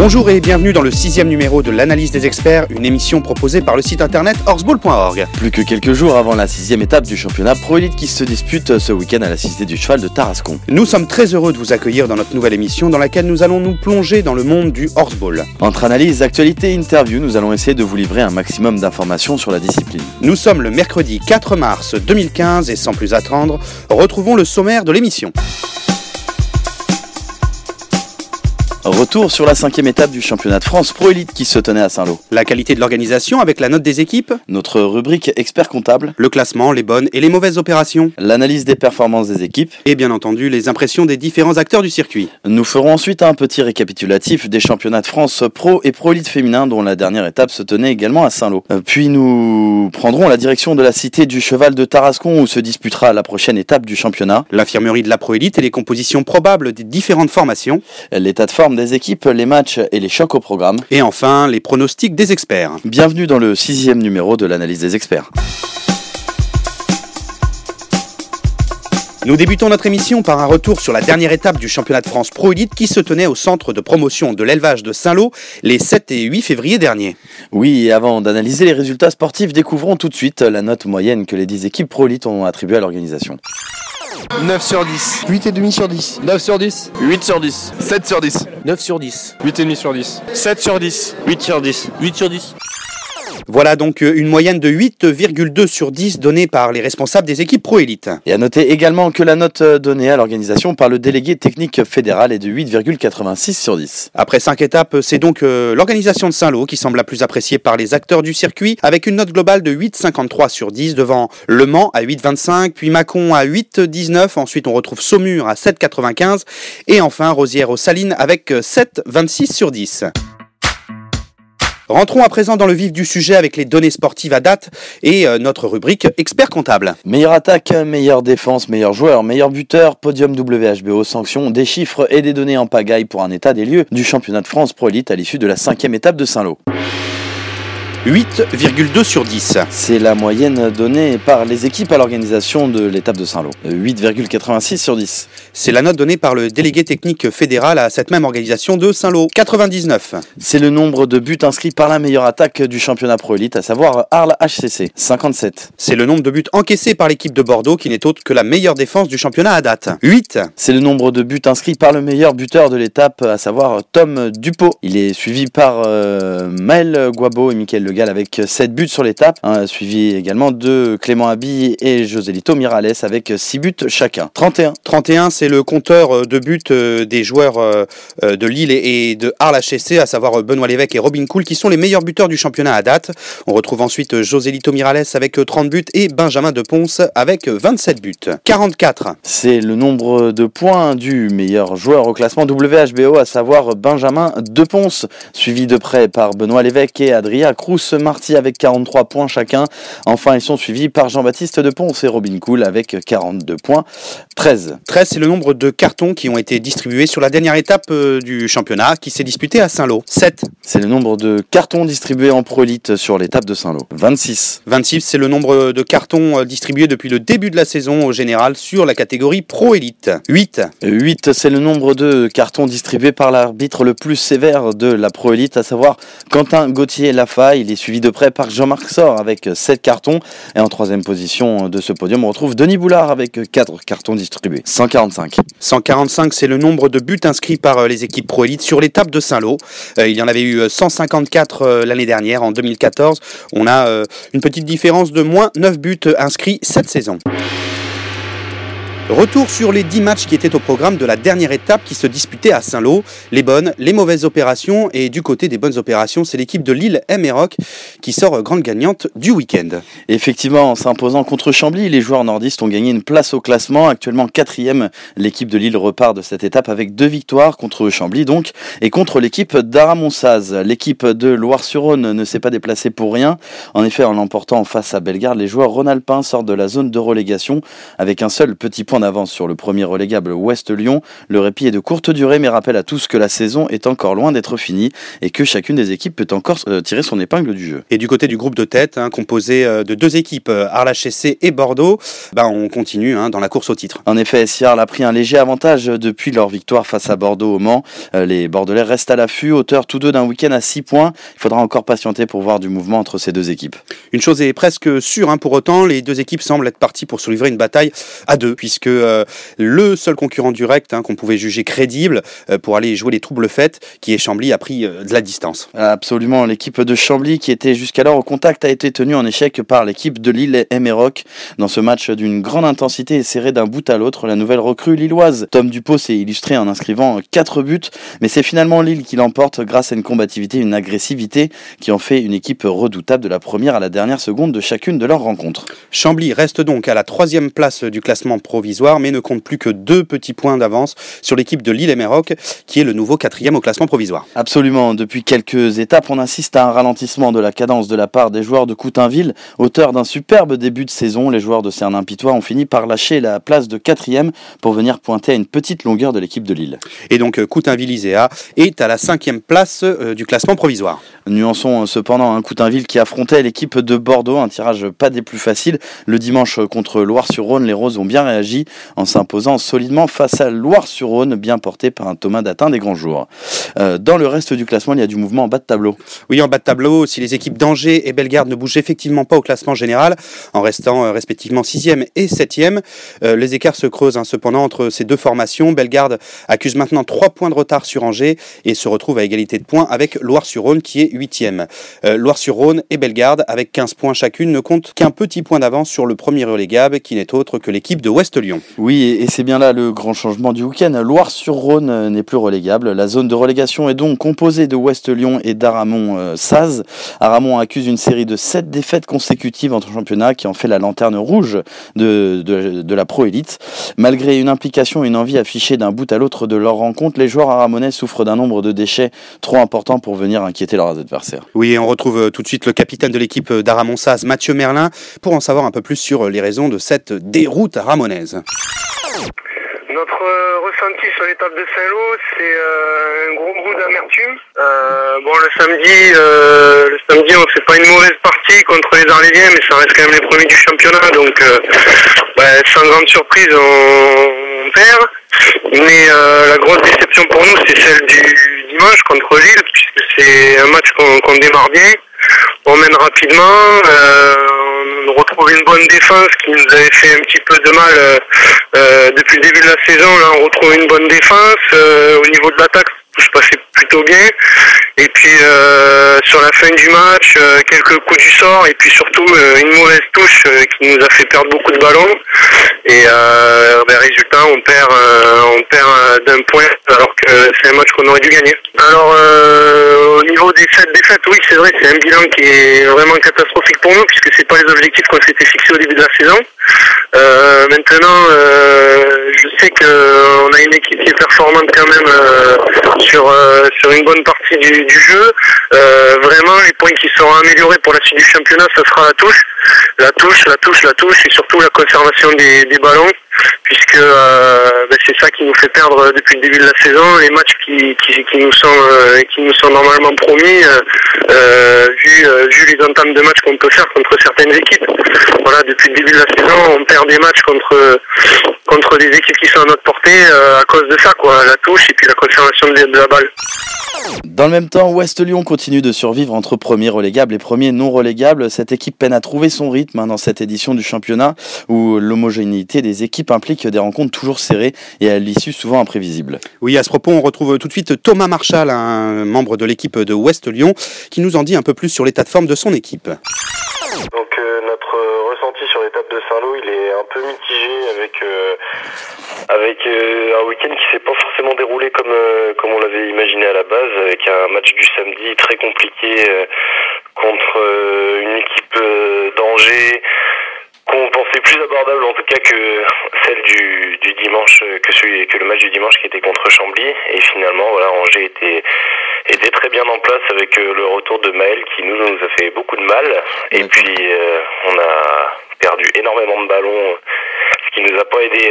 Bonjour et bienvenue dans le 6e numéro de l'analyse des experts, une émission proposée par le site internet horseball.org. Plus que quelques jours avant la 6e étape du championnat Pro Élite qui se dispute ce week-end à la Cité du Cheval de Tarascon. Nous sommes très heureux de vous accueillir dans notre nouvelle émission dans laquelle nous allons nous plonger dans le monde du horseball. Entre analyse, actualité et interview, nous allons essayer de vous livrer un maximum d'informations sur la discipline. Nous sommes le mercredi 4 mars 2015 et sans plus attendre, retrouvons le sommaire de l'émission. Retour sur la 5e étape du championnat de France Pro Élite qui se tenait à Saint-Lô. La qualité de l'organisation avec la note des équipes. Notre rubrique expert comptable. Le classement, les bonnes et les mauvaises opérations. L'analyse des performances des équipes. Et bien entendu, les impressions des différents acteurs du circuit. Nous ferons ensuite un petit récapitulatif des championnats de France Pro et Pro Élite féminin dont la dernière étape se tenait également à Saint-Lô. Puis nous prendrons la direction de la Cité du Cheval de Tarascon où se disputera la prochaine étape du championnat. L'infirmerie de la Pro Élite et les compositions probables des différentes formations. L'état de forme des équipes, les matchs et les chocs au programme. Et enfin, les pronostics des experts. Bienvenue dans le 6e numéro de l'analyse des experts. Nous débutons notre émission par un retour sur la dernière étape du championnat de France Pro Élite qui se tenait au centre de promotion de l'élevage de Saint-Lô les 7 et 8 février dernier. Oui, et avant d'analyser les résultats sportifs, découvrons tout de suite la note moyenne que les 10 équipes Pro Élite ont attribuée à l'organisation. 9 sur 10. 8,5 sur 10. 9 sur 10. 8 sur 10. 7 sur 10. 9 sur 10. 8,5 sur 10. 7 sur 10. 8 sur 10. 8 sur 10. Voilà donc une moyenne de 8,2 sur 10 donnée par les responsables des équipes Pro Élite. Et à noter également que la note donnée à l'organisation par le délégué technique fédéral est de 8,86 sur 10. Après 5 étapes, c'est donc l'organisation de Saint-Lô qui semble la plus appréciée par les acteurs du circuit avec une note globale de 8,53 sur 10 devant Le Mans à 8,25, puis Mâcon à 8,19, ensuite on retrouve Saumur à 7,95 et enfin Rosières-aux-Salines avec 7,26 sur 10. Rentrons à présent dans le vif du sujet avec les données sportives à date et notre rubrique expert comptable. Meilleure attaque, meilleure défense, meilleur joueur, meilleur buteur, podium WHBO, sanctions, des chiffres et des données en pagaille pour un état des lieux du championnat de France Pro Élite à l'issue de la 5e étape de Saint-Lô. 8,2 sur 10. C'est la moyenne donnée par les équipes à l'organisation de l'étape de Saint-Lô. 8,86 sur 10. C'est la note donnée par le délégué technique fédéral à cette même organisation de Saint-Lô. 99. C'est le nombre de buts inscrits par la meilleure attaque du championnat Pro Élite, à savoir Arles HCC. 57. C'est le nombre de buts encaissés par l'équipe de Bordeaux qui n'est autre que la meilleure défense du championnat à date. 8. C'est le nombre de buts inscrits par le meilleur buteur de l'étape, à savoir Tom Dupont. Il est suivi par Maël Guabo et Mickaël Legal avec 7 buts sur l'étape, suivi également de Clément Habi et Joselito Mirales avec 6 buts chacun. 31. 31, c'est le compteur de buts des joueurs de Lille et de Arles HCC, à savoir Benoît Lévesque et Robin Cool, qui sont les meilleurs buteurs du championnat à date. On retrouve ensuite Joselito Mirales avec 30 buts et Benjamin Deponce avec 27 buts. 44. C'est le nombre de points du meilleur joueur au classement WHBO, à savoir Benjamin Deponce, suivi de près par Benoît Lévesque et Adrien Crous-Marty avec 43 points chacun. Enfin, ils sont suivis par Jean-Baptiste Deponce et Robin Cool avec 42 points. 13. 13, c'est le nombre de cartons qui ont été distribués sur la dernière étape du championnat qui s'est disputée à Saint-Lô. 7. C'est le nombre de cartons distribués en Pro Élite sur l'étape de Saint-Lô. 26. 26, c'est le nombre de cartons distribués depuis le début de la saison au général sur la catégorie Pro Élite. 8. 8, c'est le nombre de cartons distribués par l'arbitre le plus sévère de la Pro Élite, à savoir Quentin Gauthier-Lafaille. Il est suivi de près par Jean-Marc Sor avec 7 cartons. Et en troisième position de ce podium, on retrouve Denis Boulard avec 4 cartons distribués. 145. 145, c'est le nombre de buts inscrits par les équipes Pro Élite sur l'étape de Saint-Lô. Il y en avait eu 154 l'année dernière, en 2014. On a une petite différence de moins 9 buts inscrits cette saison. Retour sur les 10 matchs qui étaient au programme de la dernière étape qui se disputait à Saint-Lô. Les bonnes, les mauvaises opérations. Et du côté des bonnes opérations, c'est l'équipe de Lille Emerauc qui sort grande gagnante du week-end. Effectivement, en s'imposant contre Chambly, les joueurs nordistes ont gagné une place au classement. Actuellement 4e, l'équipe de Lille repart de cette étape avec 2 victoires contre Chambly donc et contre l'équipe d'Aramonsaz. L'équipe de Loire-sur-Rhône ne s'est pas déplacée pour rien. En effet, en l'emportant face à Bellegarde, les joueurs rhône-alpins sortent de la zone de relégation avec un seul petit point points d'avance sur le premier relégable Ouest-Lyon. Le répit est de courte durée mais rappelle à tous que la saison est encore loin d'être finie et que chacune des équipes peut encore tirer son épingle du jeu. Et du côté du groupe de tête, composé de 2 équipes, Arlach-SC et Bordeaux, on continue dans la course au titre. En effet, Sierre a pris un léger avantage depuis leur victoire face à Bordeaux au Mans. Les Bordelais restent à l'affût, auteurs tous deux d'un week-end à 6 points. Il faudra encore patienter pour voir du mouvement entre ces deux équipes. Une chose est presque sûre, pour autant, les deux équipes semblent être parties pour se livrer une bataille à 2, puisque le seul concurrent direct qu'on pouvait juger crédible pour aller jouer les troubles fêtes, qui est Chambly, a pris de la distance. Absolument, l'équipe de Chambly, qui était jusqu'alors au contact, a été tenue en échec par l'équipe de Lille et Emerock. Dans ce match d'une grande intensité et serré d'un bout à l'autre, la nouvelle recrue lilloise Tom Dupont s'est illustré en inscrivant 4 buts, mais c'est finalement Lille qui l'emporte grâce à une combativité, une agressivité qui en fait une équipe redoutable de la première à la dernière seconde de chacune de leurs rencontres. Chambly reste donc à la 3e place du classement provisoire, mais ne compte plus que 2 petits points d'avance sur l'équipe de Lille et Emerock, qui est le nouveau 4e au classement provisoire. Absolument, depuis quelques étapes, on assiste à un ralentissement de la cadence de la part des joueurs de Coutainville. Auteurs d'un superbe début de saison, les joueurs de Cernin-Pitois ont fini par lâcher la place de 4e pour venir pointer à une petite longueur de l'équipe de Lille. Et donc Coutainville-Iséa est à la 5e place du classement provisoire. Nuançons cependant Coutainville qui affrontait l'équipe de Bordeaux, un tirage pas des plus faciles. Le dimanche contre Loire-sur-Rhône, les Roses ont bien réagi en s'imposant solidement face à Loire-sur-Rhône, bien porté par un Thomas Datin des grands jours. Dans le reste du classement, il y a du mouvement en bas de tableau. Oui, en bas de tableau, si les équipes d'Angers et Bellegarde ne bougent effectivement pas au classement général, en restant respectivement 6e et 7e, les écarts se creusent cependant entre ces deux formations. Bellegarde accuse maintenant 3 points de retard sur Angers et se retrouve à égalité de points avec Loire-sur-Rhône qui est 8e. Loire-sur-Rhône et Bellegarde, avec 15 points chacune, ne comptent qu'un petit point d'avance sur le premier relégable qui n'est autre que l'équipe de Ouest-Lyon. Oui, et c'est bien là le grand changement du week-end. Loire-sur-Rhône n'est plus relégable. La zone de relégation est donc composée de Ouest-Lyon et d'Aramon-Saz. Aramon accuse une série de 7 défaites consécutives entre championnats qui en fait la lanterne rouge de la Pro Élite. Malgré une implication et une envie affichée d'un bout à l'autre de leur rencontre, les joueurs aramonais souffrent d'un nombre de déchets trop important pour venir inquiéter leurs adversaires. Oui, et on retrouve tout de suite le capitaine de l'équipe d'Aramon-Saz, Mathieu Merlin, pour en savoir un peu plus sur les raisons de cette déroute aramonaise. Notre ressenti sur l'étape de Saint-Lô, c'est un gros goût d'amertume. Le samedi, on fait pas une mauvaise partie contre les Arlésiens, mais ça reste quand même les premiers du championnat, donc sans grande surprise, on perd. Mais la grosse déception pour nous, c'est celle du dimanche contre Lille, puisque c'est un match qu'on démarre bien. On mène rapidement, on retrouve une bonne défense qui nous avait fait un petit peu de mal depuis le début de la saison. Là, on retrouve une bonne défense. Au niveau de l'attaque, tout se passait plutôt bien. Et puis sur la fin du match, quelques coups du sort et puis surtout une mauvaise touche qui nous a fait perdre beaucoup de ballons. Et résultat, on perd d'un point alors que c'est un match qu'on aurait dû gagner. Alors au niveau des 7 défaites, oui c'est vrai, c'est un bilan qui est vraiment catastrophique pour nous puisque c'est pas les objectifs qu'on s'était fixés au début de la saison. Maintenant, je sais qu'on a une équipe qui est performante quand même sur une bonne partie du jeu. Vraiment, les points qui seront améliorés pour la suite du championnat, ça sera la touche et surtout la conservation des ballons, puisque c'est ça qui nous fait perdre depuis le début de la saison. Les matchs qui nous sont normalement promis, vu les entames de matchs qu'on peut faire contre certaines équipes. Voilà, depuis le début de la saison, on perd des matchs contre des équipes qui sont à notre portée à cause de ça, la touche et puis la conservation de la balle. Dans le même temps, Ouest-Lyon continue de survivre entre premiers relégables et premiers non relégables. Cette équipe peine à trouver son rythme dans cette édition du championnat où l'homogénéité des équipes implique des rencontres toujours serrées et à l'issue souvent imprévisible. Oui, à ce propos, on retrouve tout de suite Thomas Marchal, un membre de l'équipe de Ouest-Lyon, qui nous en dit un peu plus sur l'état de forme de son équipe. Donc notre ressenti sur l'étape de Saint-Lô, il est un peu mitigé avec un week-end qui s'est pas forcément déroulé comme on l'avait imaginé à la base, avec un match du samedi très compliqué contre une équipe d'Angers qu'on pensait plus abordable en tout cas que celle du dimanche, que le match du dimanche qui était contre Chambly. Et finalement, Angers était très bien en place avec le retour de Maël qui nous a fait beaucoup de mal. Et puis on a perdu énormément de ballons, ce qui nous a pas aidé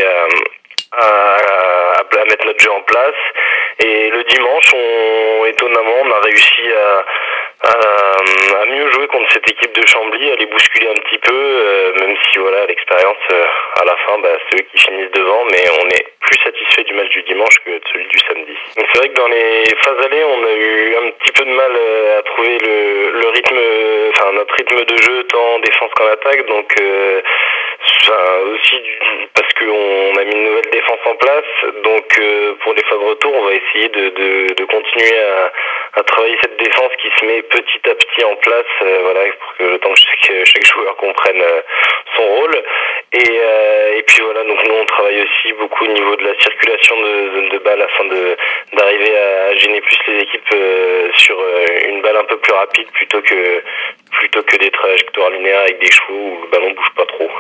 à mettre notre jeu en place. Et le dimanche, étonnamment, on a réussi à mieux jouer contre cette équipe de Chambly, à les bousculer un petit peu, même si voilà, l'expérience, à la fin, c'est eux qui finissent devant, mais on est plus satisfait du match du dimanche que de celui du samedi. Donc c'est vrai que dans les phases allées, on a eu un petit peu de mal à trouver le rythme, notre rythme de jeu tant en défense qu'en attaque, donc aussi parce qu'on a mis une nouvelle défense en place, donc pour les phases de retour, on va essayer de continuer à travailler cette défense qui se met petit à petit en place, pour que le temps que chaque joueur comprenne son rôle. Et puis voilà, donc nous on travaille aussi beaucoup au niveau de la circulation de balles afin d'arriver à gêner plus les équipes sur une balle un peu plus rapide plutôt que des trajectoires linéaires avec des chevaux où le ballon bouge pas trop.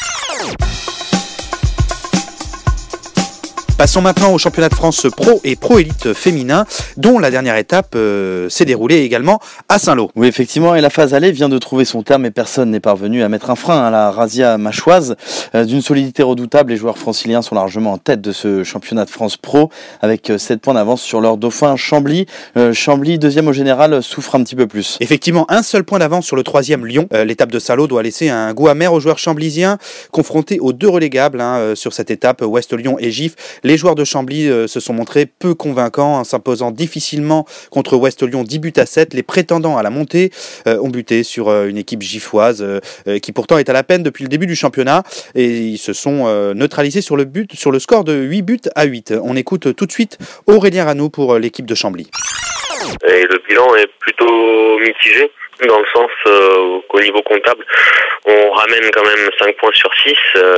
Passons maintenant au championnat de France Pro et Pro Élite féminin, dont la dernière étape s'est déroulée également à Saint-Lô. Oui, effectivement, et la phase allée vient de trouver son terme et personne n'est parvenu à mettre un frein à la razzia machoise. D'une solidité redoutable, les joueurs franciliens sont largement en tête de ce championnat de France Pro, avec 7 points d'avance sur leur dauphin Chambly. Chambly, deuxième au général, souffre un petit peu plus. Effectivement, un seul point d'avance sur le troisième Lyon. L'étape de Saint-Lô doit laisser un goût amer aux joueurs chamblysiens, confrontés aux deux relégables sur cette étape, Ouest Lyon et Gif. Les joueurs de Chambly se sont montrés peu convaincants, s'imposant difficilement contre Ouest Lyon 10 buts à 7. Les prétendants à la montée ont buté sur une équipe giffoise qui pourtant est à la peine depuis le début du championnat, et ils se sont neutralisés sur le score de 8 buts à 8. On écoute tout de suite Aurélien Ranou pour l'équipe de Chambly. Et le bilan est plutôt mitigé, dans le sens qu'au niveau comptable, on ramène quand même 5 points sur 6,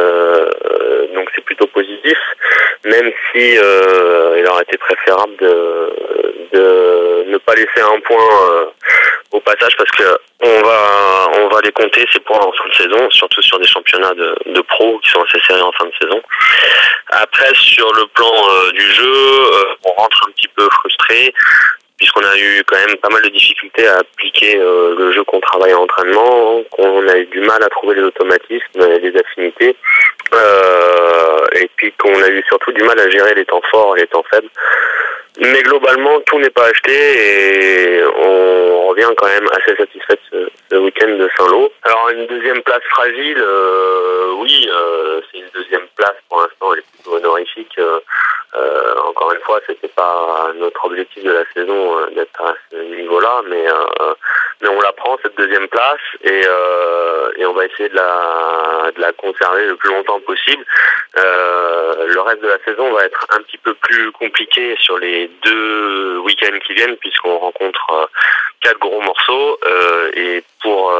donc c'est plutôt positif, même si il aurait été préférable de ne pas laisser un point au passage, parce que on va les compter ces points en fin de saison, surtout sur des championnats de pro qui sont assez serrés en fin de saison. Après, sur le plan du jeu, on rentre un petit peu frustré, puisqu'on a eu quand même pas mal de difficultés à appliquer le jeu qu'on travaille en entraînement, qu'on a eu du mal à trouver les automatismes et les affinités, et puis qu'on a eu surtout du mal à gérer les temps forts et les temps faibles. Mais globalement, tout n'est pas acheté et on revient quand même assez satisfait de ce week-end de Saint-Lô. Alors une deuxième place fragile, oui, c'est une deuxième place pour l'instant, elle est plutôt honorifique. Encore une fois, c'était pas notre objectif de la saison d'être à ce niveau-là, mais on la prend cette deuxième place et on va essayer de la conserver le plus longtemps possible. Le reste de la saison va être un petit peu plus compliqué sur les 2 week-ends qui viennent, puisqu'on rencontre 4 gros morceaux et pour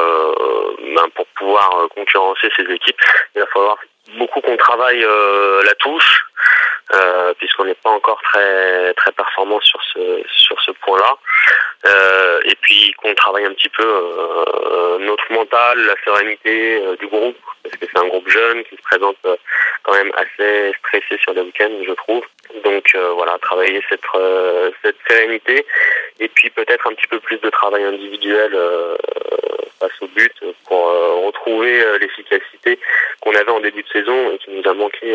pouvoir concurrencer ces équipes, il va falloir beaucoup qu'on travaille la touche, puisqu'on n'est pas encore très très performant sur ce point-là, et puis qu'on travaille un petit peu notre mental, la sérénité du groupe, parce que c'est un groupe jeune qui se présente quand même assez stressé sur les week-ends, je trouve. Donc voilà, travailler cette sérénité, et puis peut-être un petit peu plus de travail individuel face au but pour retrouver l'efficacité qu'on avait en début de saison et qui nous a manqué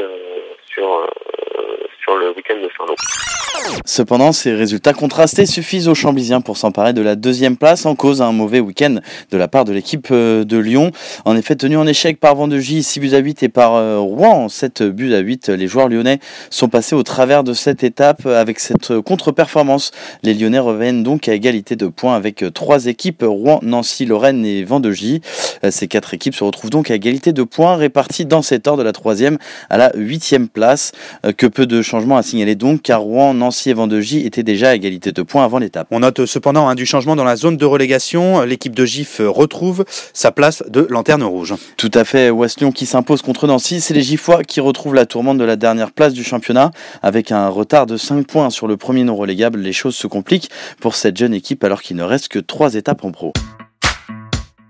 sur le week-end de Saint-Lô. Cependant, ces résultats contrastés suffisent aux Chamblysiens pour s'emparer de la deuxième place, en cause un mauvais week-end de la part de l'équipe de Lyon. En effet, tenu en échec par Vendegie 6 buts à 8 et par Rouen 7 buts à 8, les joueurs lyonnais sont passés au travers de cette étape avec cette contre-performance. Les Lyonnais reviennent donc à égalité de points avec 3 équipes, Rouen, Nancy, Lorraine et Vendegie. Ces 4 équipes se retrouvent donc à égalité de points, réparties dans cet ordre de la 3e à la 8e place. Que peu de changements à signaler donc, car Rouen, Nancy et Vendegie étaient déjà à égalité de points avant l'étape. On note cependant du changement dans la zone de relégation. L'équipe de Gif retrouve sa place de lanterne rouge. Tout à fait, Ouest Lyon qui s'impose contre Nancy, c'est les Giffois qui retrouvent la tourmente de la dernière place du championnat. Avec un retard de 5 points sur le premier non relégable, les choses se compliquent pour cette jeune équipe alors qu'il ne reste que 3 étapes en pro.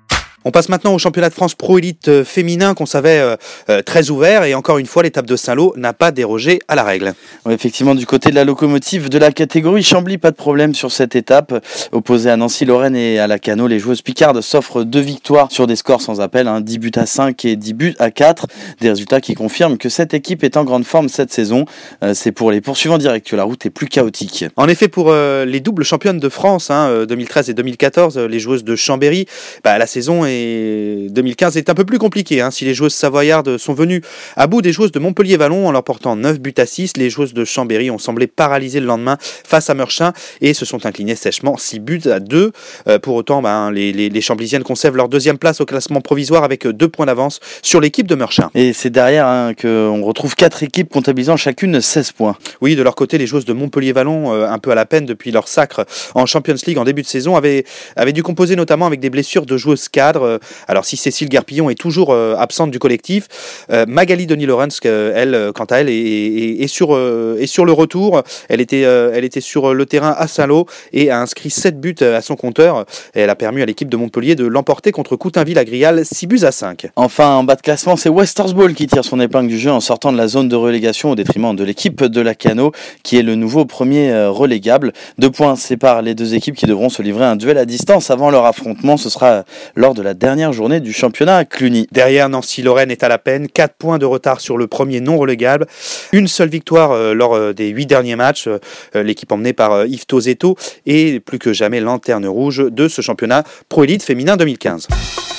On passe maintenant au championnat de France Pro Élite féminin qu'on savait très ouvert et encore une fois l'étape de Saint-Lô n'a pas dérogé à la règle. Ouais, effectivement, du côté de la locomotive de la catégorie Chambly, pas de problème sur cette étape. Opposée à Nancy, Lorraine et à la Cano, les joueuses picardes s'offrent 2 victoires sur des scores sans appel, 10 buts à 5 et 10 buts à 4. Des résultats qui confirment que cette équipe est en grande forme cette saison. C'est pour les poursuivants directs que la route est plus chaotique. En effet, pour les doubles championnes de France, 2013 et 2014, les joueuses de Chambéry, la saison 2015 est un peu plus compliquée. Si les joueuses savoyardes sont venues à bout des joueuses de Montpellier-Vallon en leur portant 9 buts à 6, les joueuses de Chambéry ont semblé paralysées le lendemain face à Meurchin et se sont inclinées sèchement 6 buts à 2. Pour autant, les Chamblisiennes conservent leur deuxième place au classement provisoire avec 2 points d'avance sur l'équipe de Meurchin. Et c'est derrière qu'on retrouve 4 équipes comptabilisant chacune 16 points. Oui, de leur côté, les joueuses de Montpellier-Vallon, un peu à la peine depuis leur sacre en Champions League en début de saison, avaient dû composer notamment avec des blessures de joueuses cadres. Alors si Cécile Garpillon est toujours absente du collectif, Magali Denis-Laurens, elle, quant à elle, est sur le retour. Elle était sur le terrain à Saint-Lô et a inscrit 7 buts à son compteur. Elle a permis à l'équipe de Montpellier de l'emporter contre Coutainville-à-Grial 6 buts à 5. Enfin, en bas de classement, c'est Westerstball qui tire son épingle du jeu en sortant de la zone de relégation au détriment de l'équipe de la Cano, qui est le nouveau premier relégable. 2 points séparent les deux équipes qui devront se livrer un duel à distance avant leur affrontement. Ce sera lors de la dernière journée du championnat à Cluny. Derrière, Nancy-Lorraine est à la peine. 4 points de retard sur le premier non relégable. Une seule victoire lors des 8 derniers matchs. L'équipe emmenée par Yves Tozeto est plus que jamais lanterne rouge de ce championnat Pro Élite féminin 2015.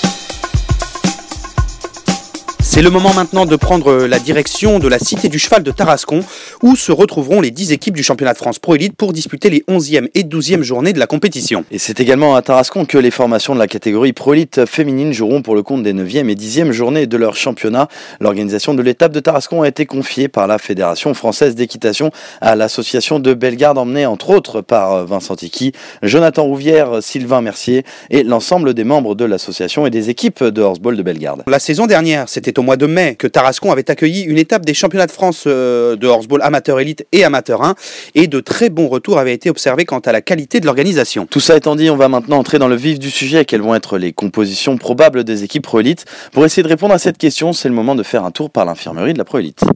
C'est le moment maintenant de prendre la direction de la Cité du Cheval de Tarascon, où se retrouveront les 10 équipes du championnat de France Pro Élite pour disputer les 11e et 12e journées de la compétition. Et c'est également à Tarascon que les formations de la catégorie Pro Élite féminine joueront pour le compte des 9e et 10e journées de leur championnat. L'organisation de l'étape de Tarascon a été confiée par la Fédération française d'équitation à l'association de Bellegarde, emmenée entre autres par Vincent Tiki, Jonathan Rouvière, Sylvain Mercier et l'ensemble des membres de l'association et des équipes de horseball de Bellegarde. La saison dernière, c'était au mois de mai que Tarascon avait accueilli une étape des championnats de France de horseball amateur élite et amateur 1 et de très bons retours avaient été observés quant à la qualité de l'organisation. Tout ça étant dit, on va maintenant entrer dans le vif du sujet. Quelles vont être les compositions probables des équipes Pro Élite? Pour essayer de répondre à cette question, c'est le moment de faire un tour par l'infirmerie de la Pro Élite.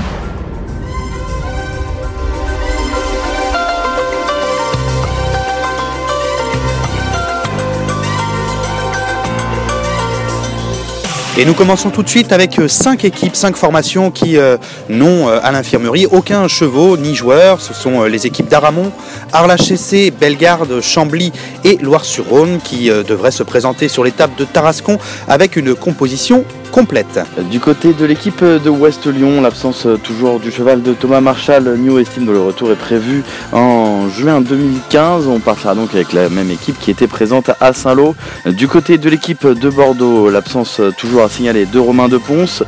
Et nous commençons tout de suite avec 5 équipes, 5 formations qui n'ont à l'infirmerie aucun chevaux ni joueurs. Ce sont les équipes d'Aramon, Arlachessé, Bellegarde, Chambly et Loire-sur-Rhône qui devraient se présenter sur l'étape de Tarascon avec une composition complète. Du côté de l'équipe de Ouest-Lyon, l'absence toujours du cheval de Thomas Marchal, New estime que le retour est prévu en juin 2015. On partira donc avec la même équipe qui était présente à Saint-Lô. Du côté de l'équipe de Bordeaux, l'absence toujours à signaler de Romain de Ponce.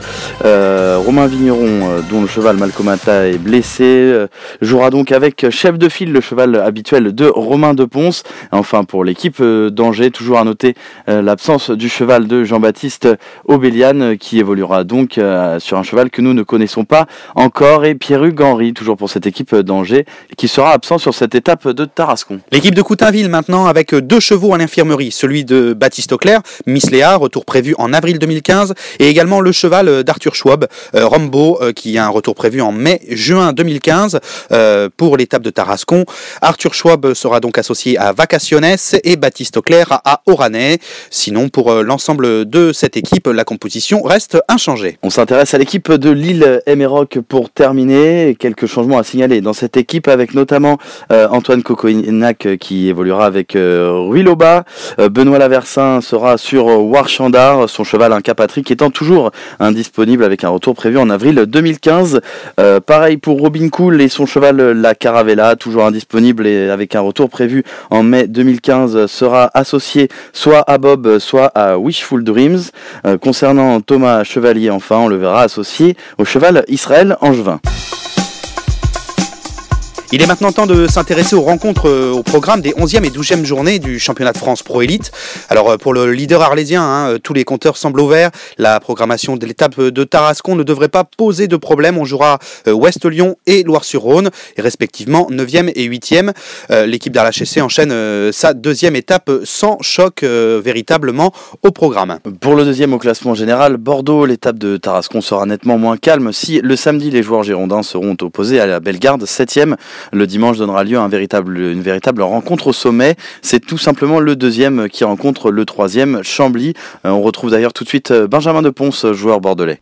Romain Vigneron, dont le cheval Malcomata est blessé, jouera donc avec chef de file, le cheval habituel de Romain de Ponce. Enfin, pour l'équipe d'Angers, toujours à noter l'absence du cheval de Jean-Baptiste Aubélian, qui évoluera donc sur un cheval que nous ne connaissons pas encore, et Pierre-Hugues Henry, toujours pour cette équipe d'Angers, qui sera absent sur cette étape de Tarascon. L'équipe de Coutainville maintenant avec 2 chevaux à l'infirmerie, celui de Baptiste Auclair, Miss Léa, retour prévu en avril 2015, et également le cheval d'Arthur Schwab, Rambo, qui a un retour prévu en mai-juin 2015 pour l'étape de Tarascon. Arthur Schwab sera donc associé à Vacaciones et Baptiste Auclair à Oranais. Sinon, pour l'ensemble de cette équipe, la composition reste inchangée. On s'intéresse à l'équipe de Lille Emeroc pour terminer. Quelques changements à signaler dans cette équipe, avec notamment Antoine Cocoinac qui évoluera avec Rui Loba. Benoît Laversin sera sur Warchandar, son cheval un Patrick étant toujours indisponible avec un retour prévu en avril 2015. Pareil pour Robin Cool et son cheval la Caravella, toujours indisponible et avec un retour prévu en mai 2015, sera associé soit à Bob, soit à Wishful Dreams. Concernant Thomas Chevalier, enfin, on le verra associé au cheval Israël Angevin. Il est maintenant temps de s'intéresser aux rencontres au programme des 11e et 12e journées du championnat de France Pro Élite. Alors pour le leader arlésien, tous les compteurs semblent au vert. La programmation de l'étape de Tarascon ne devrait pas poser de problème. On jouera Ouest-Lyon et Loire-sur-Rhône, et respectivement 9e et 8e. L'équipe d'Arlachessé enchaîne sa deuxième étape sans choc véritablement au programme. Pour le deuxième au classement général, Bordeaux, l'étape de Tarascon sera nettement moins calme si le samedi les joueurs girondins seront opposés à la Bellegarde 7e. Le dimanche donnera lieu à une véritable rencontre au sommet. C'est tout simplement le deuxième qui rencontre le troisième, Chambly. On retrouve d'ailleurs tout de suite Benjamin Deponce, joueur bordelais.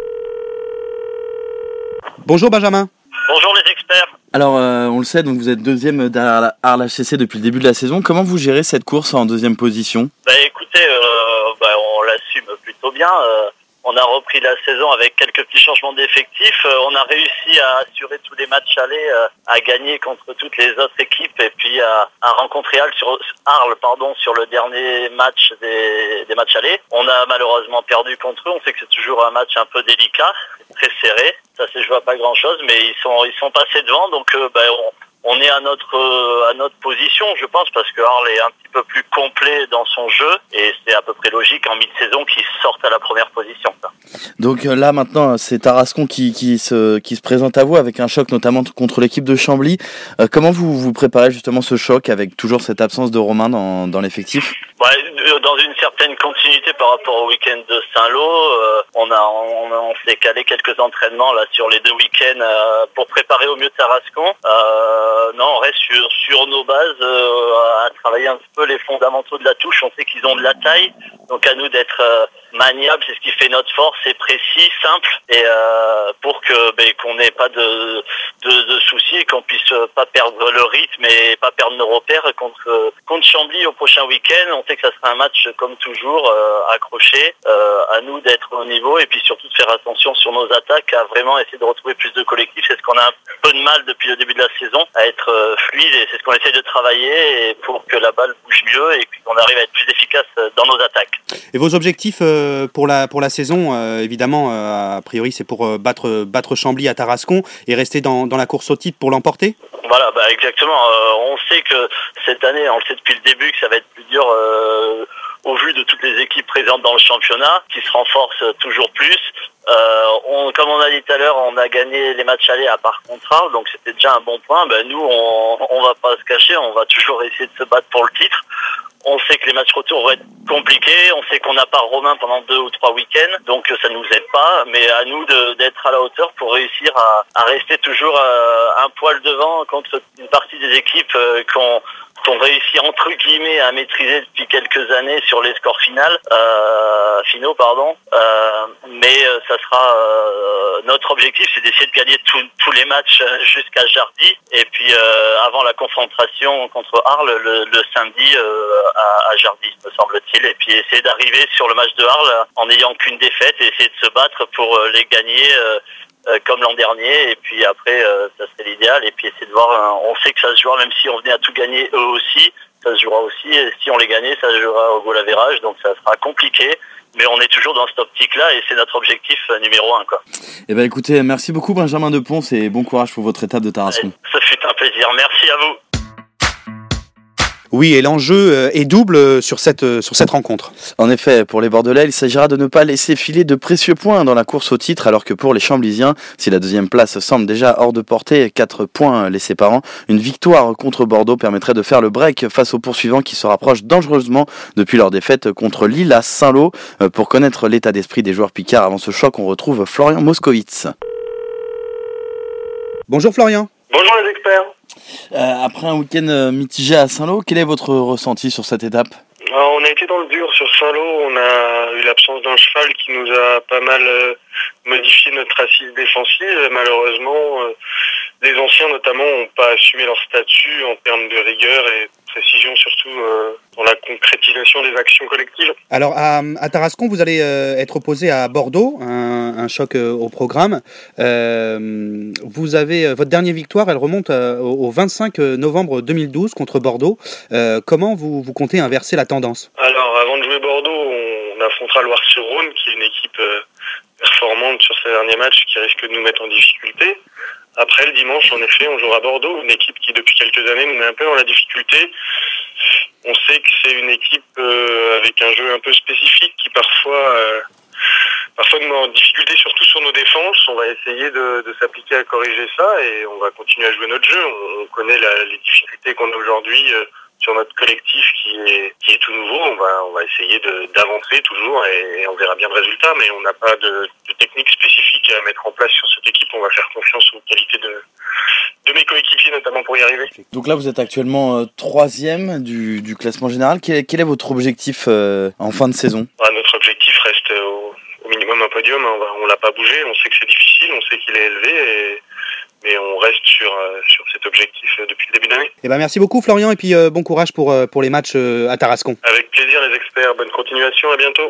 Bonjour Benjamin. Bonjour les experts. Alors on le sait, donc vous êtes deuxième derrière Arlachessé depuis le début de la saison. Comment vous gérez cette course en deuxième position ? Écoutez, on l'assume plutôt bien. On a repris la saison avec quelques petits changements d'effectifs. On a réussi à assurer tous les matchs allés, à gagner contre toutes les autres équipes et puis à rencontrer Arles sur le dernier match des matchs allés. On a malheureusement perdu contre eux. On sait que c'est toujours un match un peu délicat, très serré. Ça s'est joué à pas grand chose, mais ils sont passés devant. Donc on est à notre position, je pense, parce que Arles est un petit peu plus complet dans son jeu et c'est à peu près logique en mi-saison qu'ils sortent à la première position. Donc là maintenant, c'est Tarascon qui se présente à vous avec un choc notamment contre l'équipe de Chambly. Comment vous préparez justement ce choc avec toujours cette absence de Romain dans l'effectif ? Dans une certaine continuité par rapport au week-end de Saint-Lô, on s'est calé quelques entraînements là sur les 2 week-ends pour préparer au mieux Tarascon. On reste sur nos bases à travailler un petit peu les fondamentaux de la touche. On sait qu'ils ont de la taille, donc à nous d'être maniable, c'est ce qui fait notre force, c'est précis, simple, et pour qu'on n'ait pas de soucis et qu'on puisse pas perdre le rythme et pas perdre nos repères contre Chambly au prochain week-end. On sait que ça sera un match comme toujours accroché, à nous d'être au niveau et puis surtout de faire attention sur nos attaques, à vraiment essayer de retrouver plus de collectifs. C'est ce qu'on a un peu de mal depuis le début de la saison, à être fluide, et c'est ce qu'on essaie de travailler et pour que la balle bouge mieux et qu'on arrive à être plus efficace dans nos attaques. Et vos objectifs pour la saison, évidemment, a priori, c'est pour battre Chambly à Tarascon et rester dans la course au titre pour l'emporter ? Voilà, exactement. On sait que cette année, on le sait depuis le début, que ça va être plus dur au vu de toutes les équipes présentes dans le championnat, qui se renforcent toujours plus. Comme on a dit tout à l'heure, on a gagné les matchs allés à part contre, donc c'était déjà un bon point. Nous, on va pas se cacher, on va toujours essayer de se battre pour le titre. On sait que les matchs retour vont être compliqués. On sait qu'on n'a pas Romain pendant 2 ou 3 week-ends, donc ça nous aide pas. Mais à nous d'être à la hauteur pour réussir à rester toujours un poil devant contre une partie des équipes qu'on réussit entre guillemets à maîtriser depuis quelques années sur les scores finaux. Mais ça sera notre objectif, c'est d'essayer de gagner tous les matchs jusqu'à Jardy. Et puis avant la confrontation contre Arles le samedi à Jardy, me semble-t-il. Et puis essayer d'arriver sur le match de Arles en n'ayant qu'une défaite et essayer de se battre pour les gagner comme l'an dernier. Et puis après, ça serait l'idéal. Et puis essayer de voir, on sait que ça se jouera, même si on venait à tout gagner eux aussi, ça se jouera aussi. Et si on les gagnait, ça se jouera au goal average. Donc ça sera compliqué. Mais on est toujours dans cette optique-là et c'est notre objectif numéro 1, quoi. Eh ben écoutez, merci beaucoup Benjamin Deponce et bon courage pour votre étape de Tarascon. Ça fut un plaisir. Merci à vous. Oui, et l'enjeu est double sur cette rencontre. En effet, pour les Bordelais, il s'agira de ne pas laisser filer de précieux points dans la course au titre, alors que pour les Chamblysiens, si la deuxième place semble déjà hors de portée, 4 points les séparant, une victoire contre Bordeaux permettrait de faire le break face aux poursuivants qui se rapprochent dangereusement depuis leur défaite contre Lille à Saint-Lô. Pour connaître l'état d'esprit des joueurs picards avant ce choc, on retrouve Florian Moscovitz. Bonjour Florian. Bonjour les experts. Après un week-end mitigé à Saint-Lô, quel est votre ressenti sur cette étape ? Alors, on a été dans le dur sur Saint-Lô, on a eu l'absence d'un cheval qui nous a pas mal modifié notre assise défensive. Malheureusement, les anciens notamment n'ont pas assumé leur statut en termes de rigueur et de précision, surtout dans la concrétisation des actions collectives. Alors à Tarascon, vous allez être opposé à Bordeaux, un choc au programme. Vous avez votre dernière victoire, elle remonte au 25 novembre 2012 contre Bordeaux. Comment vous comptez inverser la tendance ? Alors avant de jouer Bordeaux, on affrontera Loire-sur-Rhône, qui est une équipe performante sur ces derniers matchs, qui risque de nous mettre en difficulté. Après, le dimanche, en effet, on jouera à Bordeaux, une équipe qui depuis quelques années nous met un peu dans la difficulté. On sait que c'est une équipe avec un jeu un peu spécifique qui parfois nous met en difficulté, surtout sur nos défenses. On va essayer de s'appliquer à corriger ça et on va continuer à jouer notre jeu. On connaît les difficultés qu'on a aujourd'hui sur notre collectif qui est tout nouveau. On va essayer d'avancer toujours et on verra bien le résultat, mais on n'a pas de technique spécifique à mettre en place sur cette équipe. On va faire confiance aux qualités de mes coéquipiers notamment pour y arriver. Donc là vous êtes actuellement 3e du classement général. Quel est votre objectif en fin de saison ? Notre objectif reste au minimum un podium. On l'a pas bougé. On sait que c'est difficile, on sait qu'il est élevé mais on reste sur cet objectif depuis le début d'année. Eh ben merci beaucoup Florian et puis bon courage pour les matchs à Tarascon. Avec plaisir les experts, bonne continuation, à bientôt.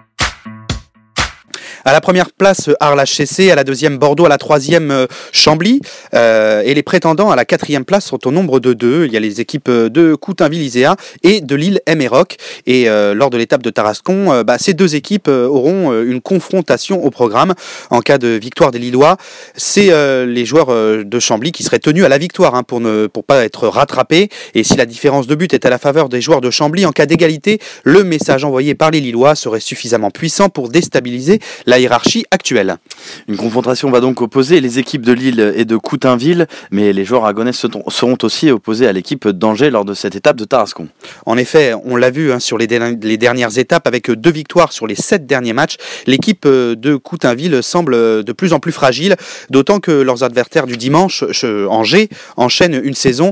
À la première place, Arles-HCC, à la deuxième, Bordeaux, à la troisième, Chambly. Et les prétendants à la quatrième place sont au nombre de 2. Il y a les équipes de Coutainville-Iséa et de Lille Emeroc. Et lors de l'étape de Tarascon, ces deux équipes auront une confrontation au programme. En cas de victoire des Lillois, c'est les joueurs de Chambly qui seraient tenus à la victoire pour pas être rattrapés. Et si la différence de but est à la faveur des joueurs de Chambly, en cas d'égalité, le message envoyé par les Lillois serait suffisamment puissant pour déstabiliser la hiérarchie actuelle. Une confrontation va donc opposer les équipes de Lille et de Coutainville, mais les joueurs aragonais seront aussi opposés à l'équipe d'Angers lors de cette étape de Tarascon. En effet, on l'a vu sur les dernières étapes, avec 2 victoires sur les 7 derniers matchs, l'équipe de Coutainville semble de plus en plus fragile, d'autant que leurs adversaires du dimanche, Angers, enchaînent une saison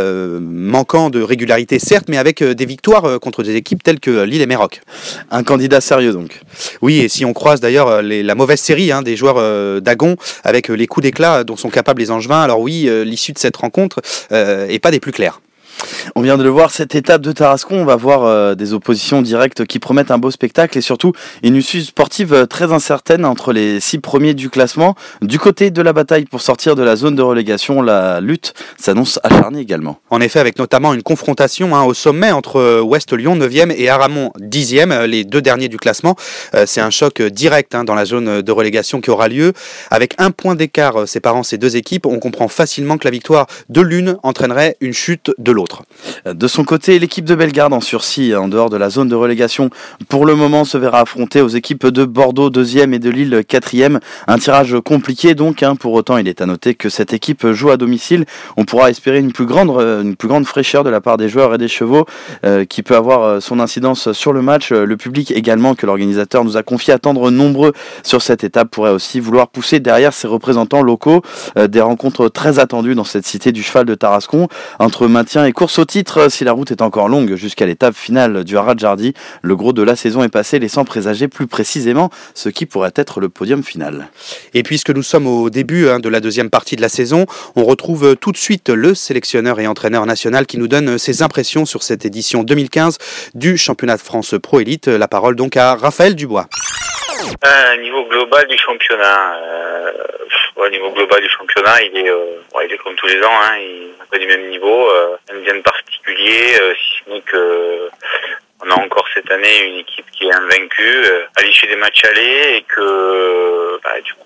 manquant de régularité certes, mais avec des victoires contre des équipes telles que Lille et Emeroc. Un candidat sérieux donc. Oui, et si on croise d'ailleurs la mauvaise série des joueurs d'Agon avec les coups d'éclat dont sont capables les Angevins, alors oui, l'issue de cette rencontre est pas des plus claires. On vient de le voir, cette étape de Tarascon, on va voir des oppositions directes qui promettent un beau spectacle et surtout une issue sportive très incertaine entre les 6 premiers du classement. Du côté de la bataille pour sortir de la zone de relégation, la lutte s'annonce acharnée également. En effet, avec notamment une confrontation au sommet entre Ouest Lyon 9e et Aramon 10e, les 2 derniers du classement. C'est un choc direct dans la zone de relégation qui aura lieu. Avec 1 point d'écart séparant ces 2 équipes, on comprend facilement que la victoire de l'une entraînerait une chute de l'autre. De son côté, l'équipe de Bellegarde en sursis, en dehors de la zone de relégation, pour le moment se verra affronter aux équipes de Bordeaux 2e et de Lille 4e. Un tirage compliqué donc, pour autant il est à noter que cette équipe joue à domicile. On pourra espérer une plus grande fraîcheur de la part des joueurs et des chevaux qui peut avoir son incidence sur le match. Le public également, que l'organisateur nous a confié attendre nombreux sur cette étape, pourrait aussi vouloir pousser derrière ses représentants locaux. Des rencontres très attendues dans cette cité du cheval de Tarascon, entre maintien et course au titre. Si la route est encore longue jusqu'à l'étape finale du Haradjardi, le gros de la saison est passé, laissant présager plus précisément ce qui pourrait être le podium final. Et puisque nous sommes au début de la deuxième partie de la saison, on retrouve tout de suite le sélectionneur et entraîneur national qui nous donne ses impressions sur cette édition 2015 du championnat de France Pro Élite. La parole donc à Raphaël Dubois. Niveau global du championnat, il est comme tous les ans, il n'est pas du même niveau, rien de particulier, si ce n'est que on a encore cette année une équipe qui est invaincue à l'issue des matchs allés et que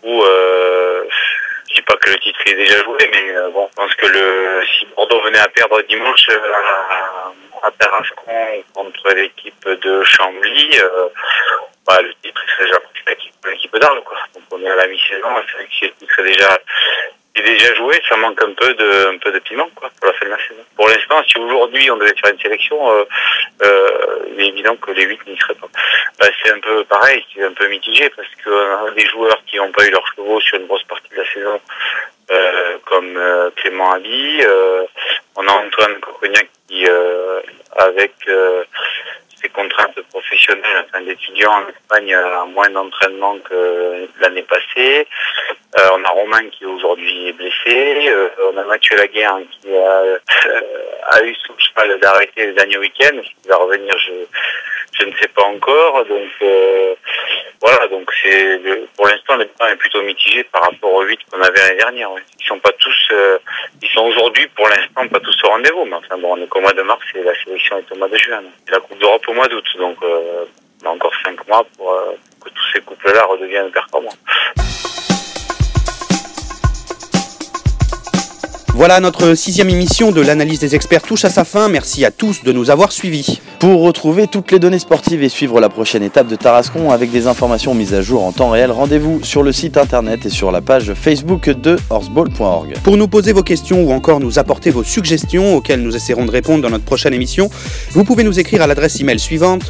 je dis pas que le titre est déjà joué, mais je pense que si Bordeaux venait à perdre dimanche à Tarascon contre l'équipe de Chambly, le titre serait déjà pris pour l'équipe d'Arles, quoi. Donc on est à la mi-saison, c'est vrai que si le titre est déjà joué, ça manque un peu de piment, quoi, pour la fin de la saison. Pour l'instant, si aujourd'hui on devait faire une sélection, il est évident que les 8 n'y seraient pas. C'est un peu pareil, c'est un peu mitigé parce qu'on a des joueurs qui n'ont pas eu leurs chevaux sur une grosse partie de la saison, comme Clément Abi, on a Antoine Cocognac qui, avec ses contraintes professionnelles, d'étudiants en Espagne, a moins d'entraînement que l'année passée. On a Romain qui aujourd'hui est blessé. On a Mathieu Laguerre qui a eu son cheval d'arrêter le dernier week-end. Il va revenir, je ne sais pas encore. Donc donc pour l'instant le bilan est plutôt mitigé par rapport aux 8 qu'on avait l'année dernière. Ouais. Ils sont aujourd'hui pour l'instant pas tous au rendez-vous, mais enfin on est qu'au mois de mars et la sélection est au mois de juin. Et la Coupe d'Europe au mois d'août, donc on a encore 5 mois pour que tous ces couples-là redeviennent performants. Voilà, notre 6e émission de l'analyse des experts touche à sa fin. Merci à tous de nous avoir suivis. Pour retrouver toutes les données sportives et suivre la prochaine étape de Tarascon avec des informations mises à jour en temps réel, rendez-vous sur le site internet et sur la page Facebook de horseball.org. Pour nous poser vos questions ou encore nous apporter vos suggestions auxquelles nous essaierons de répondre dans notre prochaine émission, vous pouvez nous écrire à l'adresse email suivante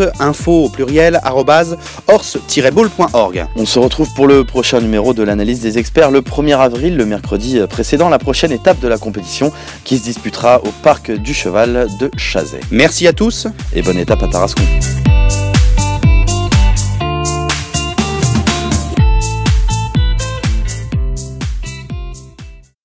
info@hors-ball.org. On se retrouve pour le prochain numéro de l'analyse des experts le 1er avril, le mercredi précédant la prochaine étape de la compétition qui se disputera au Parc du Cheval de Chazay. Merci à tous et bonne étape à Tarascon.